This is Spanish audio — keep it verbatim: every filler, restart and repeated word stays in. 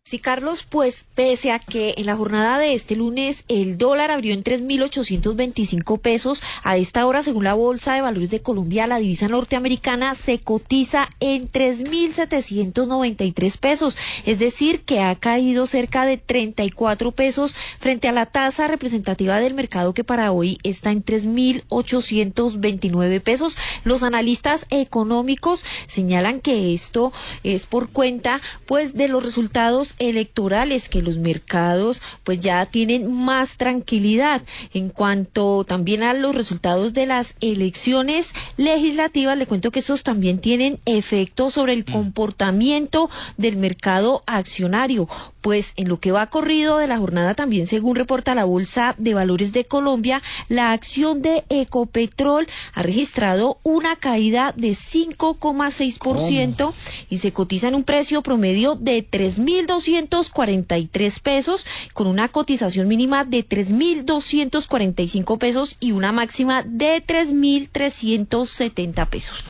Sí, Carlos, pues pese a que en la jornada de este lunes el dólar abrió en tres mil ochocientos veinticinco pesos, a esta hora, según la Bolsa de Valores de Colombia, la divisa norteamericana se cotiza en tres mil setecientos noventa y tres pesos, es decir, que ha caído cerca de treinta y cuatro pesos frente a la tasa representativa del mercado, que para hoy está en tres mil ochocientos veintinueve pesos. Los analistas económicos señalan que esto es por cuenta, pues, de los resultados electorales, que los mercados pues ya tienen más tranquilidad. En cuanto también a los resultados de las elecciones legislativas, le cuento que estos también tienen efecto sobre el comportamiento del mercado accionario, pues en lo que va corrido de la jornada, también según reporta la Bolsa de Valores de Colombia, la acción de Ecopetrol ha registrado una caída de cinco coma seis por ciento y se cotiza en un precio promedio de tres mil doscientos cuarenta y tres pesos, con una cotización mínima de tres mil doscientos cuarenta y cinco pesos y una máxima de tres mil trescientos setenta pesos.